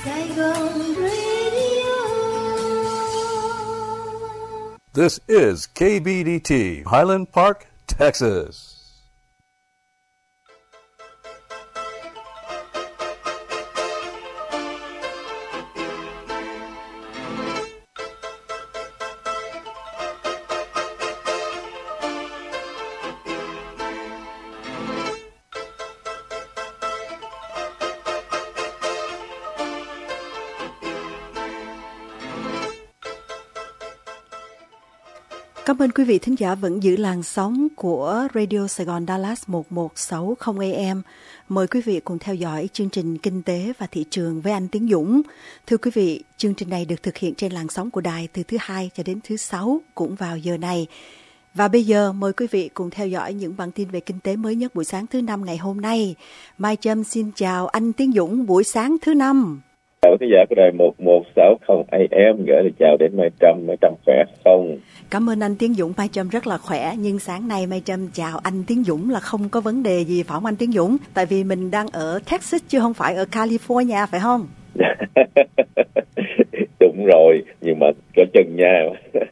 Saigon Radio. This is KBDT, Highland Park, Texas. Cảm ơn quý vị thính giả vẫn giữ làn sóng của Radio Sài Gòn Dallas 1160 AM. Mời quý vị cùng theo dõi chương trình Kinh tế và Thị trường với anh Tiến Dũng. Thưa quý vị, chương trình này được thực hiện trên làn sóng của đài từ thứ Hai cho đến thứ Sáu cũng vào giờ này. Và bây giờ mời quý vị cùng theo dõi những bản tin về kinh tế mới nhất buổi sáng thứ Năm ngày hôm nay. Mai Trâm xin chào anh Tiến Dũng buổi sáng thứ Năm. Chào khán giả của đài 1160 AM, gửi lời chào đến Mai Trâm khỏe không? Cảm ơn anh Tiến Dũng, Mai Trâm rất là khỏe. Nhưng sáng nay Mai Trâm chào anh Tiến Dũng là không có vấn đề gì phải không anh Tiến Dũng? Tại vì mình đang ở Texas chứ không phải ở California phải không? Đúng rồi, nhưng mà có chân nha.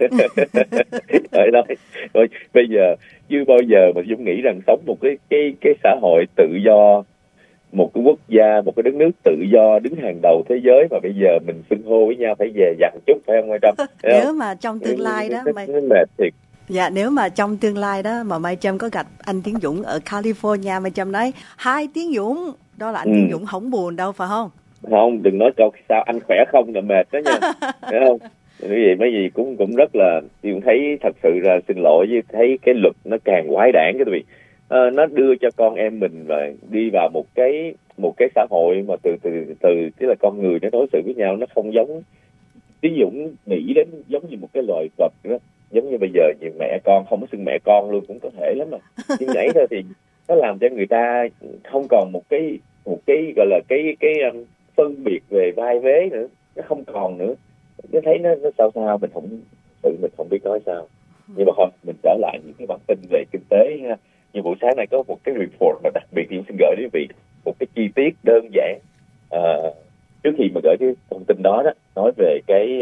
Ở đó, thôi bây giờ chưa bao giờ mà Dũng nghĩ rằng sống một cái xã hội tự do, một cái quốc gia, một cái đất nước tự do đứng hàng đầu thế giới mà bây giờ mình xưng hô với nhau phải về dặn chút phải không Mai Trâm? Nếu mà trong tương lai đó mệt thiệt. Dạ, nếu mà trong tương lai đó mà Mai Trâm có gặp anh Tiến Dũng ở California, Mai Trâm nói hai Tiến Dũng, đó là anh Tiến Dũng không buồn đâu phải không? Không, đừng nói câu sao anh khỏe không là mệt đó nha. Thấy không? Mấy gì cũng rất là tôi thấy thật sự là xin lỗi với thấy cái luật nó càng quái đản cái vị. Nó đưa cho con em mình và đi vào một cái xã hội mà từ tức là con người nó đối xử với nhau nó không giống. Ví dụ nghĩ đến giống như một cái loài vật đó, giống như bây giờ nhiều mẹ con không có xưng mẹ con luôn cũng có thể lắm mà. Nhưng nãy thôi thì nó làm cho người ta không còn một cái gọi là cái phân biệt về vai vế nữa, nó không còn nữa. Nó thấy nó sao mình không biết nói sao. Nhưng mà thôi mình trở lại những cái bản tin về kinh tế ha. Như buổi sáng này có một cái report mà đặc biệt tôi xin gửi đến quý vị một cái chi tiết đơn giản trước khi mà gửi cái thông tin đó nói về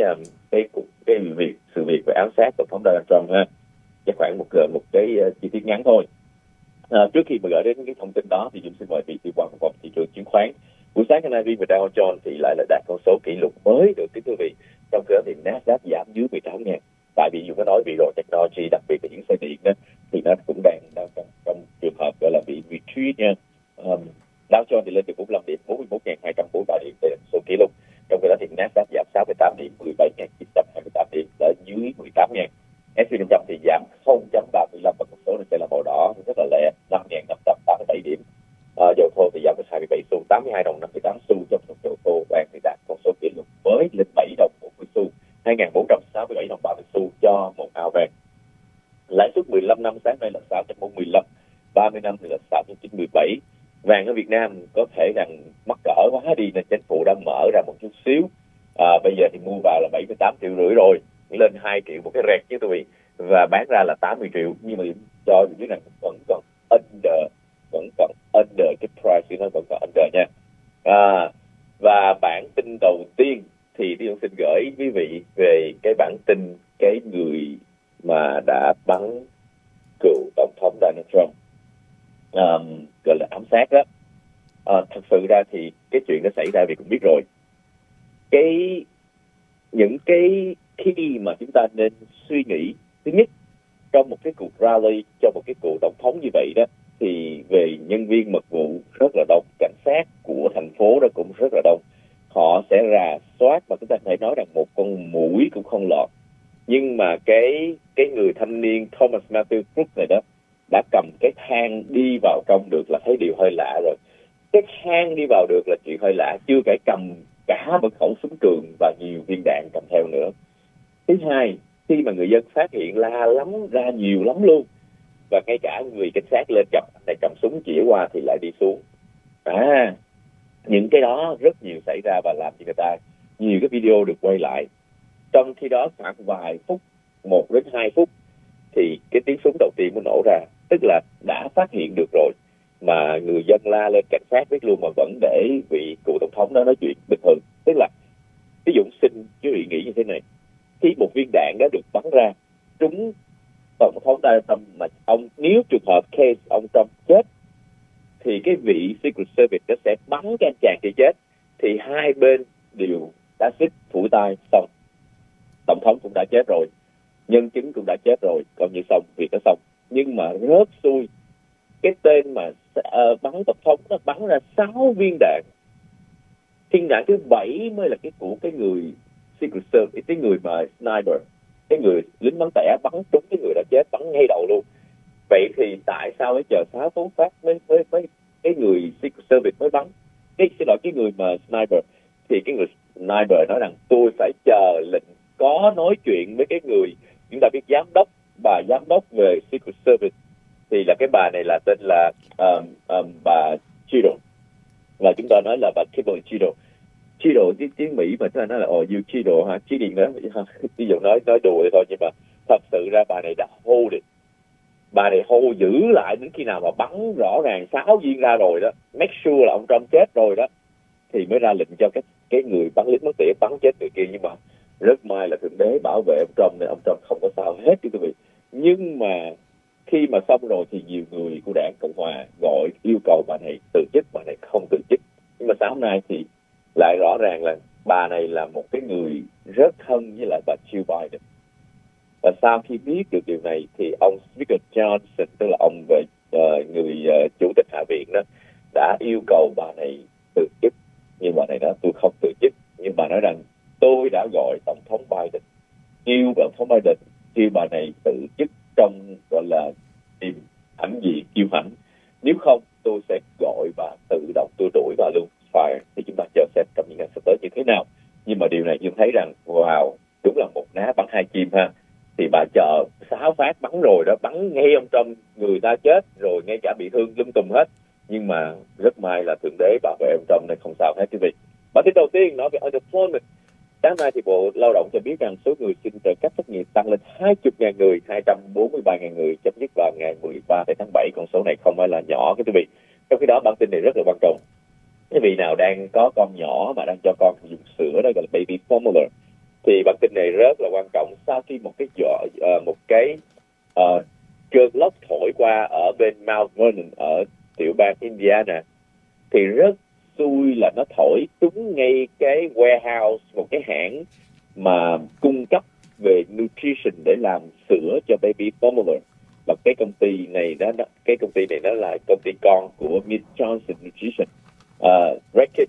sự việc về ám sát tổng thống Donald Trump ha, chắc khoảng một cái chi tiết ngắn thôi. Trước khi mà gửi đến cái thông tin đó thì chúng xin mời vị tư vấn của thị trường chứng khoán. Buổi sáng hôm nay riêng về Dow Jones thì lại là đạt con số kỷ lục mới được kính thưa quý vị. Trong khi đó thì Nasdaq giảm dưới 18.000. Tại vì dù có nói Video Technology, đặc biệt là những xe điện đó, thì nó cũng đang trong trường hợp gọi là bị retreat nha. Dow Jones thì lên từ 45 điểm, 41.243 điểm, đây là số kỷ lục. Trong khi đó thì Nasdaq giảm 68 điểm, 17.928 điểm, ở dưới 18.000. S&P 500 thì giảm 0.35 và con số này sẽ là màu đỏ rất là lẹ, 5.587 điểm. Dầu thô thì giảm tới 22 xu, 82 đồng 58 xu trong một dầu thô. Vàng thì đạt con số kỷ lục mới lên 7 đồng 40 xu, 2.467 đồng 30 xu cho một ao vàng. Lãi suất 15 năm sáng nay là 6.15, 30 năm thì là 6.97. Vàng ở Việt Nam có thể rằng mắc cỡ quá đi nên chính phủ đã mở ra một chút xíu. Bây giờ thì mua vào là 7,8 triệu rưỡi rồi, lên 2 triệu một cái rẹt chứ tụi, và bán ra là 80 triệu. Nhưng mà cho dưới này vẫn còn under cái price, nó vẫn còn under nha. Và bản tin đầu tiên thì tôi xin gửi quý vị về cái bản tin cái người mà đã bắn cựu tổng thống Donald Trump, gọi là ám sát đó. Thật sự ra thì cái chuyện đó xảy ra vì cũng biết rồi. Những cái khi mà chúng ta nên suy nghĩ, thứ nhất, trong một cái cuộc rally cho một cái cựu tổng thống như vậy đó, thì về nhân viên mật vụ rất là đông, cảnh sát của thành phố đó cũng rất là đông. Họ sẽ rà soát mà chúng ta phải nói rằng một con muỗi cũng không lọt. Nhưng mà cái người thanh niên Thomas Matthew Crooks này đó đã cầm cái thang đi vào trong được là thấy điều hơi lạ rồi. Cái thang đi vào được là chuyện hơi lạ, chưa kể cầm cả một khẩu súng trường và nhiều viên đạn cầm theo nữa. Thứ hai, khi mà người dân phát hiện la lắm, ra nhiều lắm luôn, và ngay cả người cảnh sát lên cầm súng chĩa qua thì lại đi xuống. Những cái đó rất nhiều xảy ra và làm cho người ta nhiều cái video được quay lại. Trong khi đó khoảng vài phút, 1 đến 2 phút thì cái tiếng súng đầu tiên mới nổ ra, tức là đã phát hiện được rồi mà người dân la lên cảnh sát biết luôn mà vẫn để vị cựu tổng thống đó nói chuyện bình thường. Tức là dụ xin quý vị nghĩ như thế này, khi một viên đạn đã được bắn ra trúng tổng thống Donald Trump mà nếu trường hợp case ông Trump chết thì cái vị Secret Service nó sẽ bắn cái anh chàng kia chết, thì hai bên đều đã xích phủi tay xong, tổng thống cũng đã chết rồi, nhân chứng cũng đã chết rồi, coi như xong, việc nó xong. Nhưng mà rớt xui cái tên mà bắn tổng thống nó bắn ra 6 viên đạn, viên đạn thứ 7 mới là cái của cái người Secret Service, cái người mà sniper, cái người lính bắn tỉa bắn trúng cái người đã chết, bắn ngay đầu luôn. Vậy thì tại sao phải chờ 6 phát mới cái người Secret Service mới bắn? Cái người mà sniper, thì cái người sniper nói rằng tôi phải chờ lệnh, có nói chuyện với cái người, chúng ta biết bà giám đốc về Secret Service, thì là cái bà này là tên là bà Cheeto, và chúng ta nói là bà Kimberly Cheeto. Cheeto tiếng Mỹ mà chúng ta nói là you Cheeto hả? Chỉ điện đó, ví dụ nói đùa thôi, nhưng mà thật sự ra bà này đã hold it. Bà này hold giữ lại đến khi nào mà bắn rõ ràng 6 viên ra rồi đó, make sure là ông Trump chết rồi đó, thì mới ra lệnh cho cái người bắn lính bắn tỉa bắn chết người kia. Nhưng mà rất may là Thượng Đế bảo vệ ông Trump nên ông Trump không có sao hết quý vị. Nhưng mà khi mà xong rồi thì nhiều người của đảng Cộng Hòa yêu cầu bà này từ chức, bà này không từ chức. Nhưng mà sáng hôm nay thì lại rõ ràng là bà này là một cái người rất thân với lại bà Jill Biden. Và sau khi biết được điều này thì ông Speaker Johnson, tức là ông về người chủ tịch Hạ viện đó, đã yêu cầu bà này từ chức. Nhưng bà này nói tôi không từ chức. Nhưng bà nói rằng tôi đã gọi Tổng thống Biden, kêu Tổng thống Biden kêu bà này từ chức trong gọi là tìm hãnh diện kiêu hãnh. Nếu không tôi sẽ gọi bà tự động, tôi đuổi bà luôn, fire. Thì chúng ta chờ xem trong những ngày sắp tới như thế nào. Nhưng mà điều này chúng thấy rằng wow, đúng là một ná bắn hai chim ha. Thì bà chờ 6 phát bắn rồi đó, bắn ngay ông Trump, người ta chết rồi, ngay cả bị thương lum tùm hết. Nhưng mà rất may là Thượng Đế bảo vệ ông Trump nên không sao hết quý vị. Bản tin đầu tiên nói về unemployment. Sáng nay thì Bộ Lao động cho biết rằng số người xin trợ cấp thất nghiệp tăng lên 20.000 người, 243.000 người chấm dứt vào ngày 13 tháng 7. Con số này không phải là nhỏ quý vị. Trong khi đó bản tin này rất là quan trọng. Quý vị nào đang có con nhỏ mà đang cho con dùng sữa đó gọi là baby formula, thì bản tin này rất là quan trọng. Sau khi một cái cơn lốc thổi qua ở bên Mount Vernon ở tiểu bang Indiana, thì rất xui là nó thổi trúng ngay cái warehouse, một cái hãng mà cung cấp về nutrition để làm sữa cho baby formula. Và cái công ty này nó là công ty con của Miss Johnson Nutrition, Reckitt.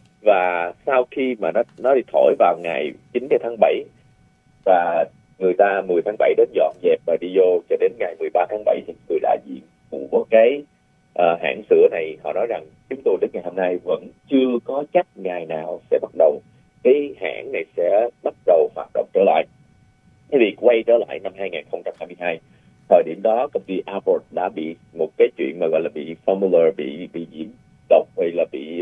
Và sau khi mà nó đi thổi vào ngày 9 tháng 7 và người ta 10 tháng 7 đến dọn dẹp và đi vô, cho đến ngày 13 tháng 7 thì người đại diện của cái hãng sữa này họ nói rằng chúng tôi đến ngày hôm nay vẫn chưa có chắc ngày nào sẽ bắt đầu, cái hãng này sẽ bắt đầu hoạt động trở lại. Cái việc quay trở lại năm 2022, thời điểm đó công ty Abbott đã bị một cái chuyện mà gọi là bị formula, bị nhiễm độc hay là bị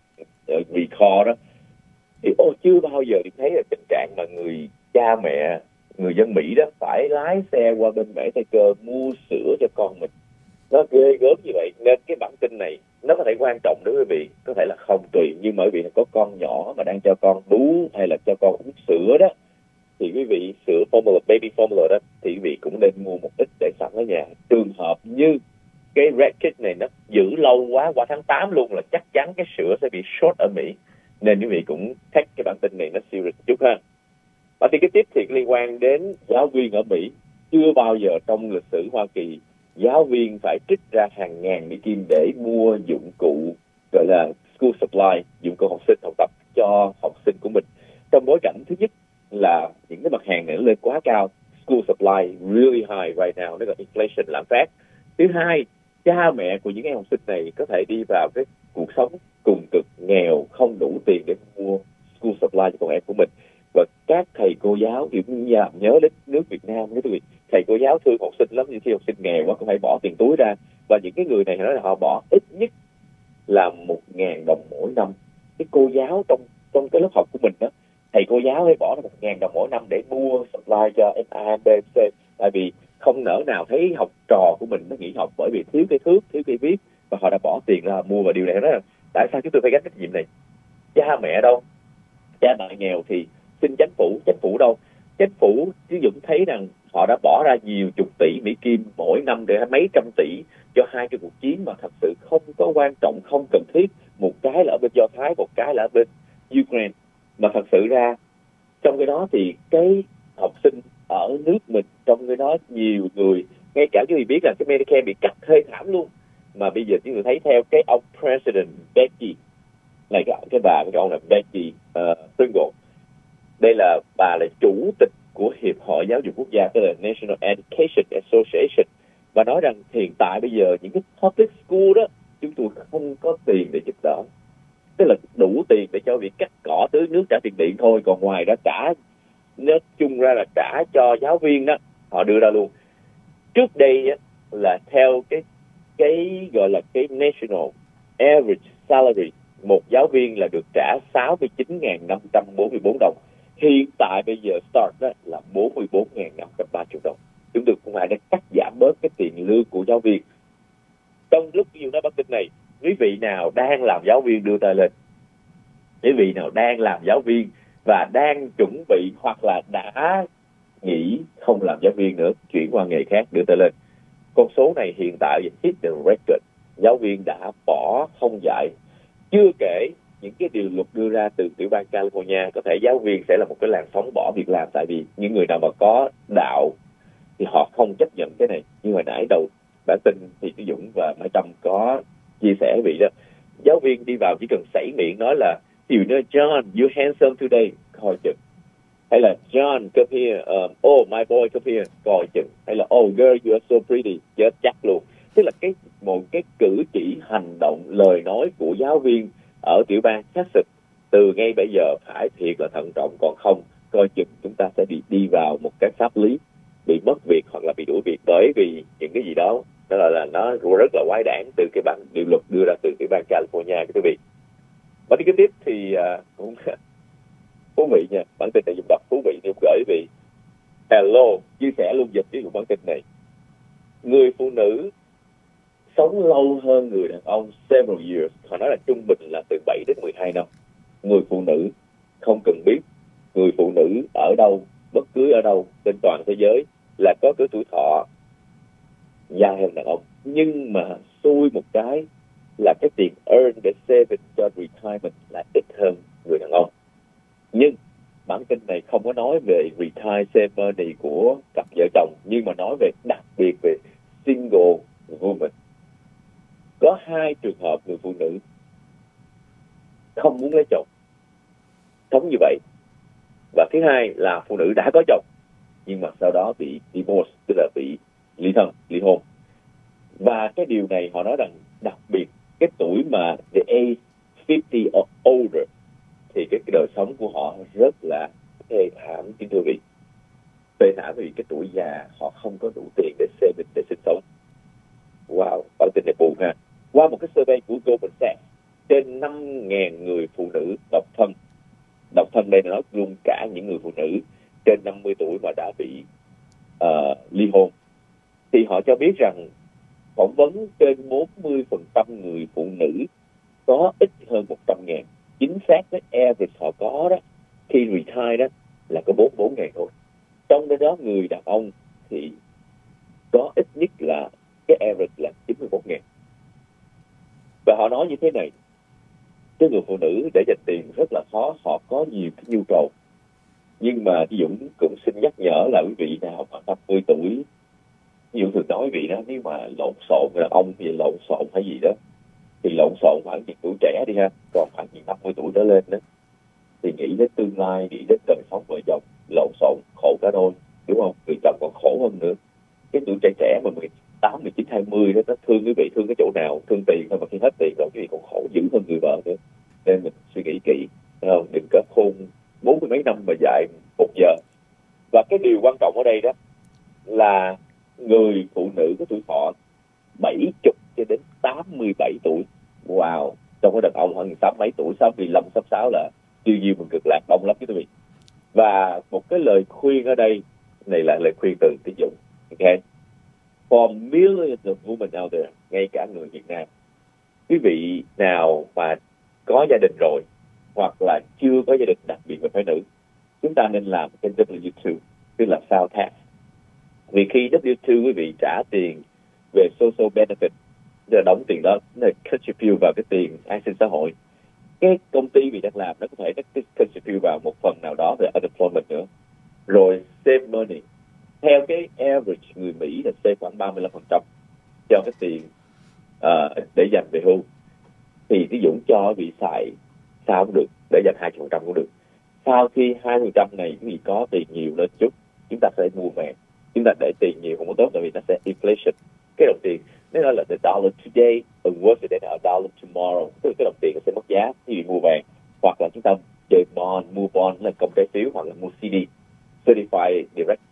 recall đó. Thì chưa bao giờ thì thấy là tình trạng mà người cha mẹ, người dân Mỹ đó phải lái xe qua bên Mễ Tây Cơ mua sữa cho con mình. Nó ghê gớm như vậy. Nên cái bản tin này nó có thể quan trọng đối với quý vị, có thể là không tùy, nhưng mà quý vị có con nhỏ mà đang cho con bú hay là cho con uống sữa đó, thì quý vị sữa formula, baby formula đó, thì quý vị cũng nên mua một ít để sẵn ở nhà. Trường hợp như cái Reckitt này nó giữ lâu quá, qua tháng 8 luôn, là chắc chắn cái sữa sẽ bị short ở Mỹ. Nên quý vị cũng take cái bản tin này nó serious chút ha. Bản tin kế tiếp thì liên quan đến giáo viên ở Mỹ. Chưa bao giờ trong lịch sử Hoa Kỳ giáo viên phải trích ra hàng ngàn Mỹ Kim để mua dụng cụ gọi là school supply, dụng cụ học sinh học tập cho học sinh của mình. Trong bối cảnh thứ nhất là những cái mặt hàng này nó lên quá cao, school supply really high right now, nó gọi inflation, lạm phát. Thứ hai, cha mẹ của những em học sinh này có thể đi vào cái cuộc sống cùng cực, nghèo, không đủ tiền để mua school supply cho con em của mình. Và các thầy cô giáo, kiểu như nhớ đến nước Việt Nam, thầy cô giáo thương học sinh lắm, nhưng khi học sinh nghèo quá cũng phải bỏ tiền túi ra. Và những cái người này nói là họ bỏ ít nhất là 1.000 đồng mỗi năm. Cái cô giáo trong cái lớp học của mình đó, thầy cô giáo hay bỏ ra 1.000 đồng mỗi năm để mua supply cho A, B, C. Tại vì không nỡ nào thấy học trò của mình nó nghỉ học bởi vì thiếu cái thước, thiếu cái viết, và họ đã bỏ tiền ra mua. Và điều này đó là tại sao chúng tôi phải gánh trách nhiệm này? Cha mẹ đâu? Cha mẹ nghèo thì xin chính phủ đâu. Chính phủ ví dụ thấy rằng họ đã bỏ ra nhiều chục tỷ Mỹ Kim mỗi năm để mấy trăm tỷ cho hai cái cuộc chiến mà thật sự không có quan trọng, không cần thiết. Một cái là ở bên Do Thái, một cái là ở bên Ukraine. Mà thật sự ra trong cái đó thì cái học sinh ở nước mình, trong cái đó nhiều người, ngay cả quý vị biết là cái Medicare bị cắt hơi thảm luôn. Mà bây giờ chúng tôi thấy theo cái ông President Becky này, cái bà, cái ông là Becky Pringle. Đây là bà là chủ tịch của Hiệp hội Giáo dục Quốc gia, tức là National Education Association, và nói rằng hiện tại bây giờ những cái public school đó chúng tôi không có tiền để giúp đỡ, tức là đủ tiền để cho việc cắt cỏ, tưới nước, trả tiền điện thôi, còn ngoài đó trả, nói chung ra là trả cho giáo viên đó họ đưa ra luôn. Trước đây á, là theo cái gọi là cái National Average Salary, một giáo viên là được trả 69.544 đồng. Hiện tại bây giờ start đó là 44.530 đồng. Chúng tôi cũng phải đã cắt giảm bớt cái tiền lương của giáo viên. Trong lúc ví dụ nói bản tin này, quý vị nào đang làm giáo viên đưa tay lên. Quý vị nào đang làm giáo viên và đang chuẩn bị hoặc là đã nghỉ không làm giáo viên nữa, chuyển qua nghề khác, đưa tay lên. Con số này hiện tại hit the record. Giáo viên đã bỏ không dạy. Chưa kể những cái điều luật đưa ra từ tiểu bang California, có thể giáo viên sẽ là một cái làn sóng bỏ việc làm, tại vì những người nào mà có đạo thì họ không chấp nhận cái này. Nhưng hồi nãy đầu bản tin thì Tú Dũng và Mai Trâm có chia sẻ với vị đó, giáo viên đi vào chỉ cần sảy miệng nói là you know John, you handsome today, coi chừng. Hay là John, come here, oh my boy, come here, coi chừng. Hay là oh girl, you are so pretty, chết chắc luôn. Tức là một cái cử chỉ, hành động, lời nói của giáo viên ở tiểu bang Texas từ ngay bây giờ phải thiệt là thận trọng, còn không coi chừng chúng ta sẽ bị đi vào một cái pháp lý bị mất việc hoặc là bị đuổi việc, bởi vì những cái gì đó là nó rất là quái đản từ cái bản điều luật đưa ra từ tiểu bang California, quý vị. Và đi kế tiếp thì cũng thú vị nha, bản tin này dùng đọc thú vị, thì gửi vì hello chia sẻ luôn dịch với bản tin này. Người phụ nữ sống lâu hơn người đàn ông several years, họ nói là trung bình là từ 7 đến 12 năm. Người phụ nữ không cần biết người phụ nữ ở đâu, bất cứ ở đâu trên toàn thế giới là có cái tuổi thọ dài hơn đàn ông, nhưng mà xui một cái là cái tiền earn để save cho retirement là ít hơn người đàn ông. Nhưng bản tin này không có nói về retire ceremony của cặp vợ chồng, nhưng mà nói về đặc biệt về single woman. Có 2 trường hợp người phụ nữ không muốn lấy chồng, sống như vậy. Và thứ hai là phụ nữ đã có chồng nhưng mà sau đó bị divorce, tức là bị ly hôn. Và cái điều này họ nói rằng đặc biệt cái tuổi mà the age 50 or older thì cái đời sống của họ rất là thê thảm, kính thưa vị. Thê thảm vì cái tuổi già họ không có đủ tiền để saving, để sinh sống. Wow, bản tin này buồn ha. Qua một cái survey của Goldman Sachs, trên 5.000 người phụ nữ độc thân đây nói luôn cả những người phụ nữ trên 50 tuổi mà đã bị ly hôn, thì họ cho biết rằng phỏng vấn trên 40% người phụ nữ có ít hơn 100.000. Chính xác cái average họ có đó khi retire đó là có 44.000 thôi. Trong đó người đàn ông thì có ít nhất là cái average là 91.000. Và họ nói như thế này, cái người phụ nữ để dành tiền rất là khó, họ có nhiều cái nhu cầu. Nhưng mà Dũng cũng xin nhắc nhở là quý vị nào mà 50 tuổi, Dũng thường nói quý vị đó, nếu mà lộn xộn là ông thì lộn xộn hay gì đó, thì lộn xộn khoảng những tuổi trẻ đi ha, còn khoảng những 50 tuổi trở lên đó thì nghĩ đến tương lai, nghĩ đến đời sống vợ chồng, lộn xộn khổ cả đôi, đúng không? Người chồng còn khổ hơn nữa. Cái tuổi trẻ trẻ mà 18, 19, 20 đó, nó thương quý vị, thương cái chỗ nào? Thương tiền thôi, mà khi hết tiền rồi quý vị còn khổ dữ hơn người vợ nữa. Nên mình suy nghĩ kỹ, không? Đừng có khôn 40 mấy năm mà dạy 1 giờ. Và cái điều quan trọng ở đây đó là người phụ nữ có tuổi thọ 70 cho đến 87 tuổi. Wow, trong cái đàn ông khoảng 60 mấy tuổi, 65, 66 là tiêu diêu mình cực lạc đông lắm quý vị. Và một cái lời khuyên ở đây, này là lời khuyên từ Tiến Dũng. Okay. For millions of women out there, ngay cả người Việt Nam, quý vị nào mà có gia đình rồi hoặc là chưa có gia đình, đặc biệt là phái nữ, chúng ta nên làm cái W2, tức là file tax. Vì khi W2 quý vị trả tiền về social benefit, giờ đóng tiền đó nó contribute vào cái tiền an sinh xã hội, cái công ty vì đang làm nó có thể nó contribute vào một phần nào đó về unemployment nữa, rồi save money. Theo cái average người Mỹ là save khoảng 35% cho cái tiền để dành về hưu. Thì ví dụ cho bị xài sao cũng được, để dành 20% cũng được. Sau khi 20% này quý vị có tiền nhiều lên chút, chúng ta sẽ mua vàng. Chúng ta để tiền nhiều không có tốt, tại vì nó sẽ inflation. Cái đồng tiền nếu nói là the dollar today is worth than a dollar tomorrow, tức là cái đồng tiền nó sẽ mất giá khi mua vàng, hoặc là chúng ta chơi bond, mua bond là công trái phiếu, hoặc là mua CD, certified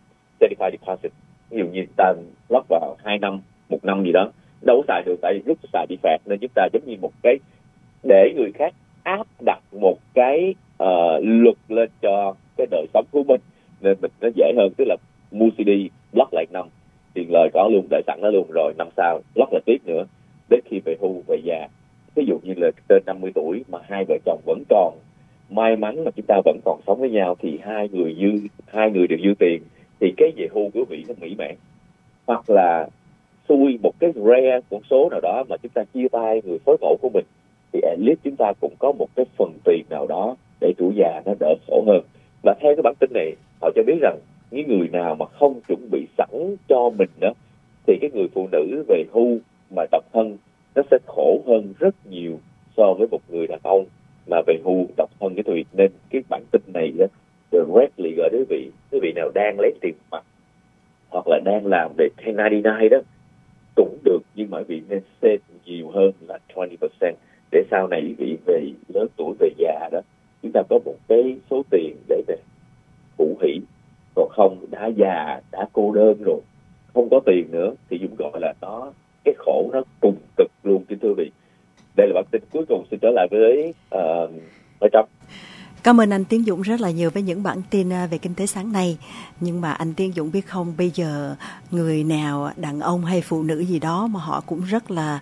deposit. Ví dụ như ta lock vào 2 năm, 1 năm gì đó, đâu có xài được, tại vì lúc xài bị phạt, nên chúng ta giống như một cái để người khác áp đặt một cái luật lên cho cái đời sống của mình, nên mình nó dễ hơn. Tức là mua CD lock lại năm, tiền lời có luôn, đợi sẵn nó luôn, rồi năm sau lock lại tiếp nữa, đến khi về hưu về già. Ví dụ như là trên 50 tuổi mà hai vợ chồng vẫn còn may mắn mà chúng ta vẫn còn sống với nhau, thì hai người đều dư tiền, thì cái về hưu của quý vị nó mỹ mãn. Hoặc là xui một cái rare con số nào đó mà chúng ta chia tay người phối ngẫu của mình, thì at least chúng ta cũng có một cái phần tiền nào đó để tuổi già nó đỡ khổ hơn. Và theo cái bản tin này, họ cho biết rằng những người nào mà không chuẩn bị sẵn cho mình đó, thì cái người phụ nữ về hưu mà độc thân nó sẽ khổ hơn rất nhiều so với một người đàn ông mà về hưu độc thân cái tuổi. Nên cái bản tin này đó directly gửi đến quý vị nào đang lấy tiền mặt hoặc là đang làm về 1099 đó cũng được, nhưng mà quý vị nên save nhiều hơn là 20%, để sau này quý vị về lớn tuổi về già đó, chúng ta có một cái số tiền để phụ hỷ. Còn không, đã già, đã cô đơn rồi, không có tiền nữa, thì Dũng gọi là cái khổ nó cùng cực luôn, kính thưa quý vị. Đây là bản tin cuối cùng. Xin trở lại với Trâm. Cảm ơn anh Tiến Dũng rất là nhiều với những bản tin về kinh tế sáng nay. Nhưng mà anh Tiến Dũng biết không, bây giờ người nào, đàn ông hay phụ nữ gì đó mà họ cũng rất là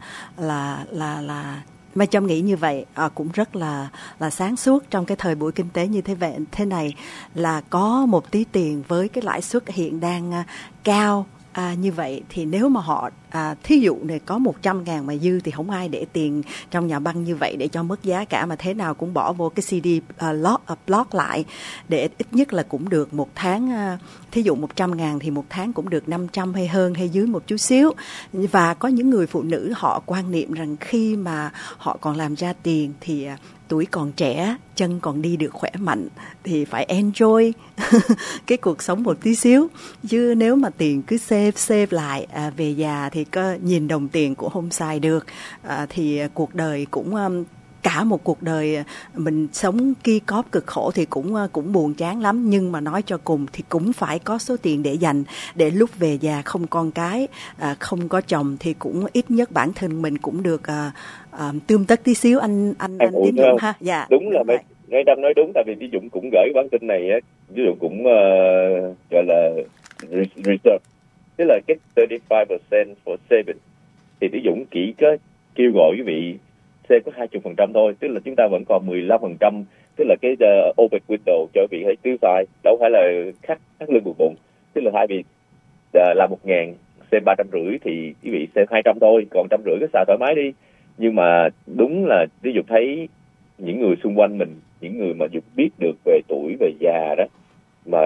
Mai Trâm nghĩ như vậy, cũng rất là sáng suốt trong cái thời buổi kinh tế như thế này, là có một tí tiền với cái lãi suất hiện đang cao như vậy, thì nếu mà họ thí dụ này có 100.000 mà dư thì không ai để tiền trong nhà băng như vậy để cho mất giá cả, mà thế nào cũng bỏ vô cái CD block lại, để ít nhất là cũng được một tháng, thí dụ 100.000 thì một tháng cũng được 500 hay hơn hay dưới một chút xíu. Và có những người phụ nữ họ quan niệm rằng khi mà họ còn làm ra tiền thì tuổi còn trẻ, chân còn đi được khỏe mạnh thì phải enjoy cái cuộc sống một tí xíu. Chứ nếu mà tiền cứ save lại về già thì có nhìn đồng tiền cũng không xài được, thì cuộc đời cũng cả một cuộc đời mình sống ki cóp cực khổ thì cũng buồn chán lắm. Nhưng mà nói cho cùng thì cũng phải có số tiền để dành, để lúc về già không con cái, không có chồng thì cũng ít nhất bản thân mình cũng được tươm tất tí xíu. Anh Tiến Dũng ha. Dạ, đúng là ngay Đâm nói đúng, tại vì Tiến Dũng cũng gửi bản tin này á, ví dụ cũng gọi là reserve, tức là cái 35% for saving, thì Tiến Dũng chỉ có kêu gọi quý vị save có 20% thôi, tức là chúng ta vẫn còn 15%, tức là cái open window cho quý vị hãy tiêu xài, đâu phải là khắc lương buộc bụng. Tức là thay vì là 1.000 save 350 thì quý vị save 200 thôi, còn 150 cứ xài thoải mái đi. Nhưng mà đúng là ví dụ thấy những người xung quanh mình, những người mà biết được về tuổi về già đó, mà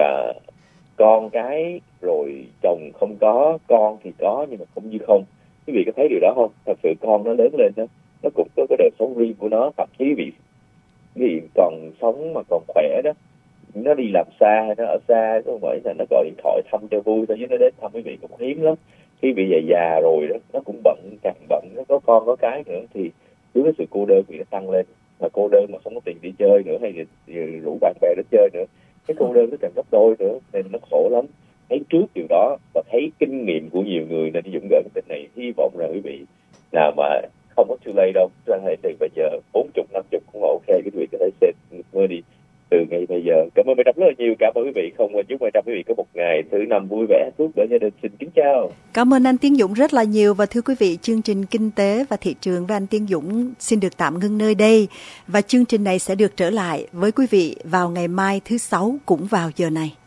con cái rồi chồng không có, con thì có nhưng mà không như không. Quý vị có thấy điều đó không? Thật sự con nó lớn lên đó, nó cũng có cái đời sống riêng của nó. Thậm chí quý vị còn sống mà còn khỏe đó, nó đi làm xa hay nó ở xa, không phải là nó gọi điện thoại thăm cho vui thôi, chứ nó đến thăm quý vị cũng hiếm lắm. Khi bị già rồi đó, nó cũng bận, càng bận, nó có con có cái nữa, thì cứ cái sự cô đơn bị nó tăng lên. Mà cô đơn mà không có tiền đi chơi nữa, hay rủ bạn bè đến chơi nữa, cái cô đơn nó càng gấp đôi nữa, nên nó khổ lắm. Thấy trước điều đó và thấy kinh nghiệm của nhiều người nên Dũng gửi cái tin này, hy vọng rằng quý vị nào mà không có too late đâu, cho nên từ bây giờ 40-50 cũng ok, quý vị có thể save money từ ngày bây giờ. Cảm ơn Mai Trâm rất là nhiều. Cảm ơn quý vị. Không chúc Mai Trâm quý vị có một ngày thứ năm vui vẻ, hạnh phúc bên gia đình. Xin kính chào. Cảm ơn anh Tiến Dũng rất là nhiều. Và thưa quý vị, chương trình Kinh tế và Thị trường với anh Tiến Dũng xin được tạm ngưng nơi đây. Và chương trình này sẽ được trở lại với quý vị vào ngày mai thứ Sáu cũng vào giờ này.